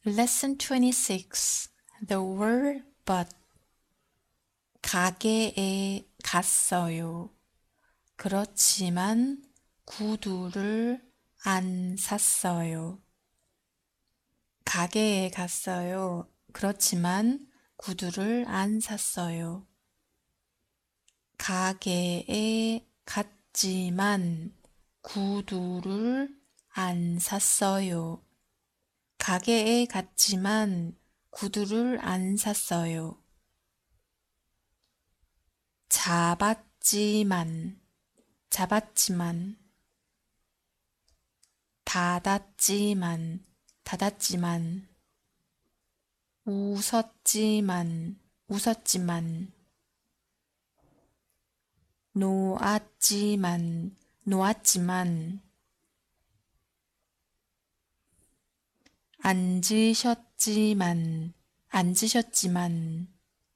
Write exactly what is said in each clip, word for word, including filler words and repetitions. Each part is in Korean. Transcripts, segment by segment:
Lesson twenty-six. The word but. 가게에 갔어요. 그렇지만 구두를 안 샀어요. 가게에 갔어요. 그렇지만 구두를 안 샀어요. 가게에 갔지만 구두를 안 샀어요. 가게에 갔지만 구두를 안 샀어요. 잡았지만, 잡았지만, 닫았지만, 닫았지만, 웃었지만, 웃었지만, 놓았지만, 놓았지만, 앉으셨지만, 앉으셨지만,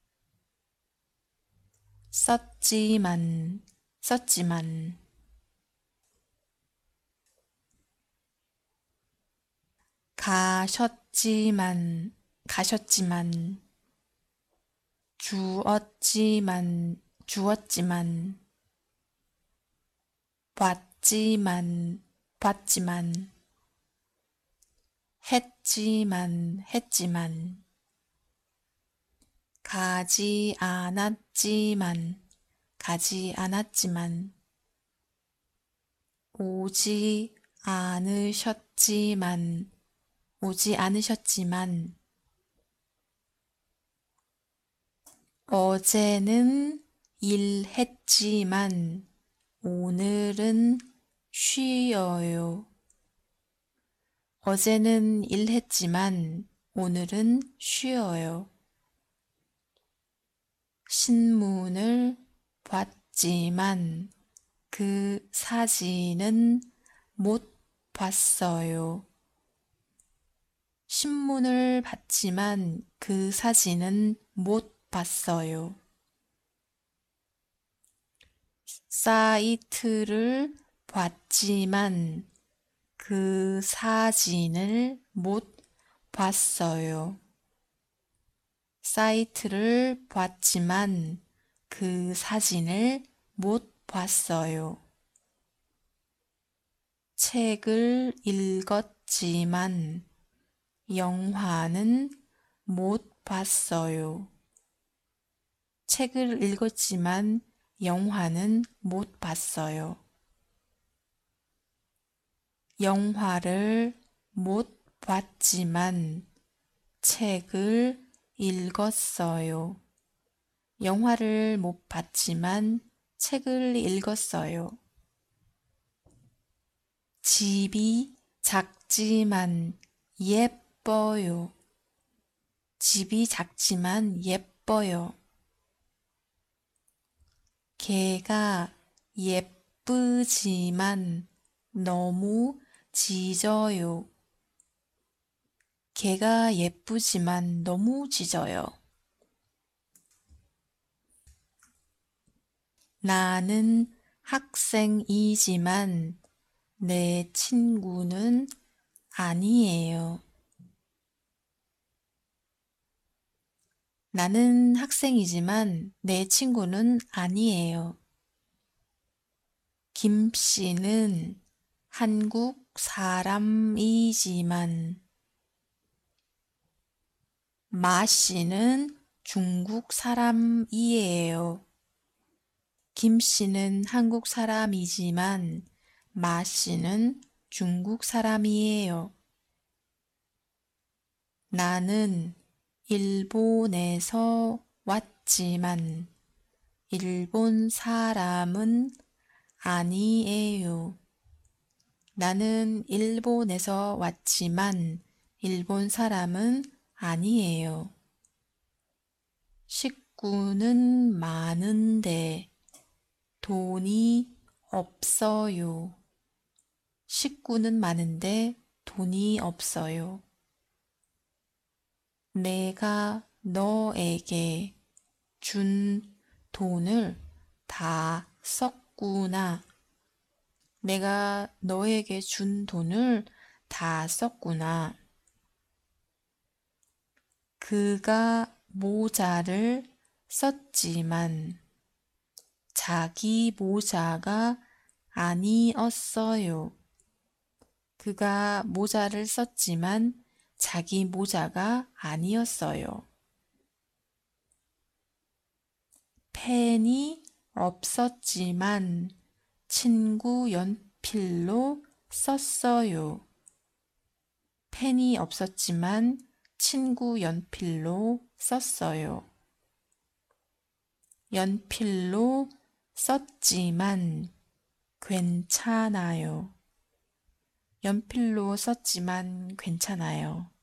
썼지만, 썼지만, 가셨지만, 가셨지만, 주었지만, 주었지만, 봤지만, 봤지만, 했지만, 했지만, 가지 않았지만, 가지 않았지만, 오지 않으셨지만, 오지 않으셨지만, 어제는 일했지만, 오늘은 쉬어요. 어제는 일했지만, 오늘은 쉬어요. 신문을 봤지만 그 사진은 못 봤어요. 신문을 봤지만 그 사진은 못 봤어요. 사이트를 봤지만 그 사진을 못 봤어요. 사이트를 봤지만 그 사진을 못 봤어요. 책을 읽었지만 영화는 못 봤어요. 책을 읽었지만 영화는 못 봤어요. 영화를 못 봤지만 책을 읽었어요. 영화를 못 봤지만 책을 읽었어요. 집이 작지만 예뻐요. 집이 작지만 예뻐요. 개가 예쁘지만 너무 짖어요. 개가 예쁘지만 너무 짖어요. 나는 학생이지만 내 친구는 아니에요. 나는 학생이지만 내 친구는 아니에요. 김 씨는 한국 사람이지만 마 씨는 중국 사람이에요. 김 씨는 한국 사람이지만 마 씨는 중국 사람이에요. 나는 일본에서 왔지만 일본 사람은 아니에요. 나는 일본에서 왔지만 일본 사람은 아니에요. 식구는 많은데 돈이 없어요. 식구는 많은데 돈이 없어요. 내가 너에게 준 돈을 다 썼구나. 내가 너에게 준 돈을 다 썼구나. 그가 모자를 썼지만 자기 모자가 아니었어요. 그가 모자를 썼지만 자기 모자가 아니었어요. 펜이 없었지만 친구 연필로 썼어요. 펜이 없었지만 친구 연필로 썼어요. 연필로 썼지만 괜찮아요. 연필로 썼지만 괜찮아요.